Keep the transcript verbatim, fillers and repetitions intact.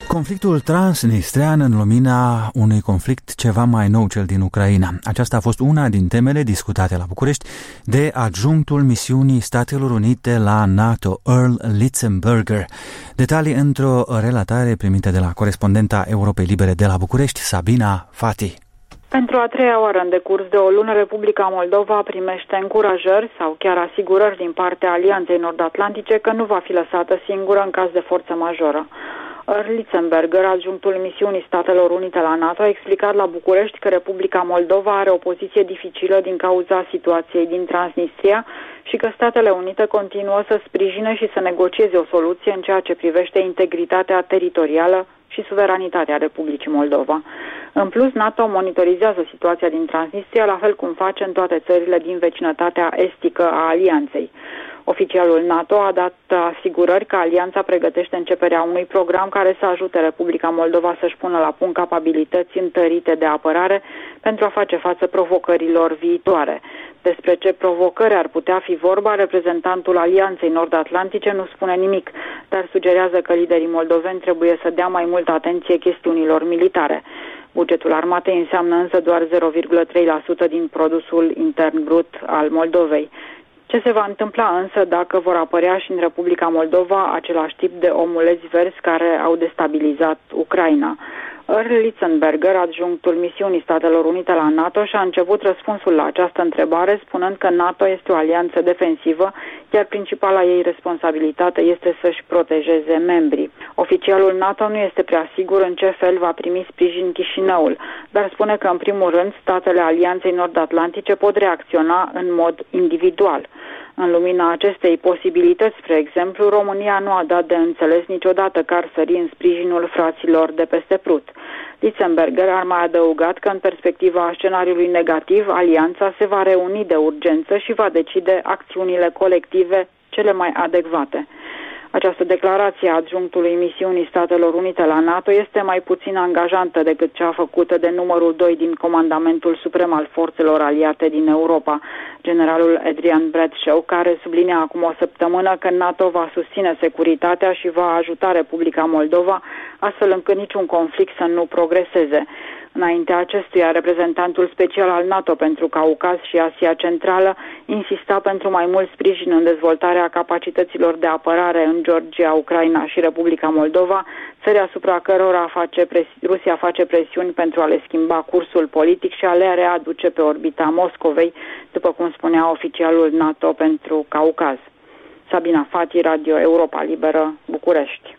Conflictul transnistrean în lumina unui conflict ceva mai nou, cel din Ucraina. Aceasta a fost una din temele discutate la București de adjunctul misiunii Statelor Unite la NATO, Earl Litzenberger. Detalii într-o relatare primită de la corespondenta Europei Libere de la București, Sabina Fati. Pentru a treia oară în decurs de o lună, Republica Moldova primește încurajări sau chiar asigurări din partea Alianței Nord-Atlantice că nu va fi lăsată singură în caz de forță majoră. Earl Litzenberger, adjunctul misiunii Statelor Unite la NATO, a explicat la București că Republica Moldova are o poziție dificilă din cauza situației din Transnistria și că Statele Unite continuă să sprijine și să negocieze o soluție în ceea ce privește integritatea teritorială și suveranitatea Republicii Moldova. În plus, NATO monitorizează situația din Transnistria, la fel cum face în toate țările din vecinătatea estică a Alianței. Oficialul NATO a dat asigurări că Alianța pregătește începerea unui program care să ajute Republica Moldova să-și pună la punct capabilități întărite de apărare pentru a face față provocărilor viitoare. Despre ce provocări ar putea fi vorba, reprezentantul Alianței Nord-Atlantice nu spune nimic, dar sugerează că liderii moldoveni trebuie să dea mai multă atenție chestiunilor militare. Bugetul armatei înseamnă însă doar zero virgulă trei la sută din produsul intern brut al Moldovei. Ce se va întâmpla însă dacă vor apărea și în Republica Moldova același tip de omulezi verzi care au destabilizat Ucraina? Earl Litzenberger, adjunctul misiunii Statelor Unite la NATO, și-a început răspunsul la această întrebare spunând că NATO este o alianță defensivă, iar principala ei responsabilitate este să-și protejeze membrii. Oficialul NATO nu este prea sigur în ce fel va primi sprijin Chișinăul, dar spune că în primul rând statele Alianței Nord-Atlantice pot reacționa în mod individual. În lumina acestei posibilități, spre exemplu, România nu a dat de înțeles niciodată că ar sări în sprijinul fraților de peste Prut. Litzenberger ar mai adăugat că în perspectiva scenariului negativ, Alianța se va reuni de urgență și va decide acțiunile colective cele mai adecvate. Această declarație a adjunctului misiunii Statelor Unite la NATO este mai puțin angajantă decât cea făcută de numărul doi din Comandamentul Suprem al Forțelor Aliate din Europa, generalul Adrian Bradshaw, care sublinea acum o săptămână că NATO va susține securitatea și va ajuta Republica Moldova, astfel încât niciun conflict să nu progreseze. Înaintea acestuia, reprezentantul special al NATO pentru Caucaz și Asia Centrală insista pentru mai mult sprijin în dezvoltarea capacităților de apărare în Georgia, Ucraina și Republica Moldova, țări asupra cărora face presi- Rusia face presiuni pentru a le schimba cursul politic și a le readuce pe orbita Moscovei, după cum spunea oficialul NATO pentru Caucaz. Sabina Fati, Radio Europa Liberă, București.